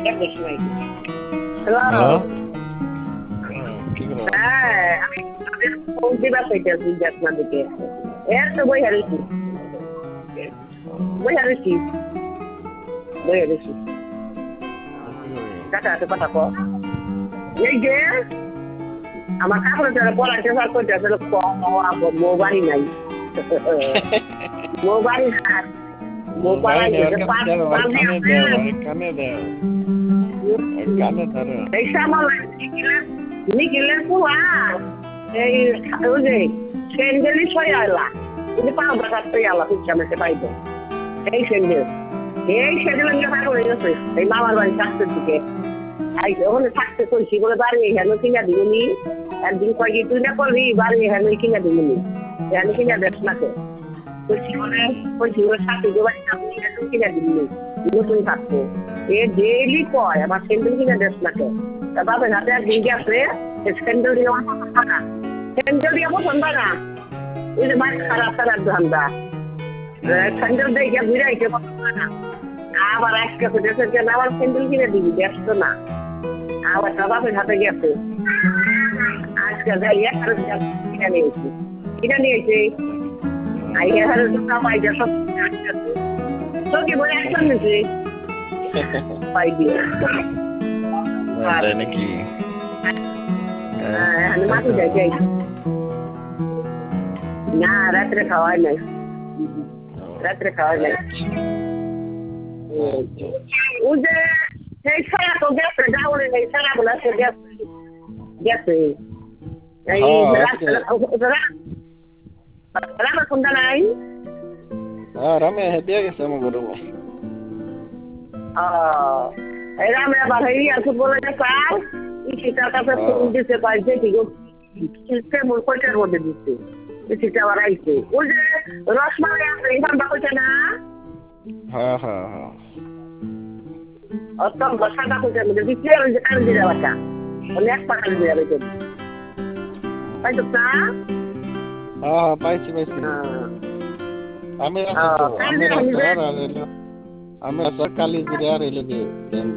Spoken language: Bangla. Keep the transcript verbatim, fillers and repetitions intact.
হ্যালো। কি করো? হ্যাঁ, আমি পৌঁছিবা চাইতেছি আপনার দিকে। এই তো বই হারিয়েছি। বই হারিয়েছি। বই হারিয়েছি। কাটা আছে কথা কো। এই যে আমার কাপড় যারা পড়াতে পার করতে আসলে মো বাড়ি নাই। মো বাড়ি নাই। মো বাড়ি পাঁচ কানে দাও, কানে দাও, কানে ধরো। এই সামাল নিখিলের পুয়া এই ওই যে সেন্ডেলই ছয় আলা কিন্তু পাও বাসাতে আলা পিছামেতে পাইবে এই সেন্ডেল এই সেন্ডেল নিয়ে পাগল হয়ে গেছে এই মামার বাড়ি থাকতে দিকে এই ওখানে থাকতে কইছি বলে বাড়ি এখানে কিনা দিবনি একদিন কয়েক তুই না করবি বাড়ি এখানে কিনা দিবনি এখানে কিনা দেখ না কে কইছি বলে কইছি বলে সাথে বাড়ি আপনি এখানে কিনা দিবনি নতুন থাকবো এ ডেইলি কয় আমার সেন্ডেল কিনা দেখ না কে তা বাবা হাতে একদিন গেছে সেন্ডেল দিয়ে আমার পছন্দ না সেন্ডেল দিয়ে পছন্দ না ওই যে মাছ খারাপ খারাপ ধান্দা সেন্ডেল দিয়ে গিয়ে ঘুরাইতে পছন্দ না আবার এক কাছে দেশের জন্য আবার সেন্ডেল কিনে দিবি ব্যস্ত না আবার বাপের হাতে গেছে আজকে যাই এগারো কিনে নিয়েছি কিনে নিয়েছি এগারো টাকা পাইছে সব চোখে বলে একটা নিয়েছি পাই দিয়ে নাকি মাটি যাই না রাত্রে খাওয়াই নাই রাত্রে খাওয়াই নাই ওই যে সেই সারা তো গেছে ডাউনে নেই সারা বলে গেছে গেছে এই রামা কোনটা নাই রামে দিয়ে গেছে আমার গরমে এই রামে আবার এই আছে বলে কাল সেটার কাছে ফোন দিতে পারছে কি গো কেমন কয়টার মধ্যে দিচ্ছে সেটা আবার আইছে ওই যে রসমালাই আছে এখান বাকইছে না হ্যাঁ হ্যাঁ হ্যাঁ অত বসাটা কইছে মধ্যে দিচ্ছে ওই যে কান দিয়ে বাটা অনেক পাকা দিয়ে যাবে তো তাই তো না হ্যাঁ পাইছি পাইছি আমি আমি আমি সকালে জিরে আর এলে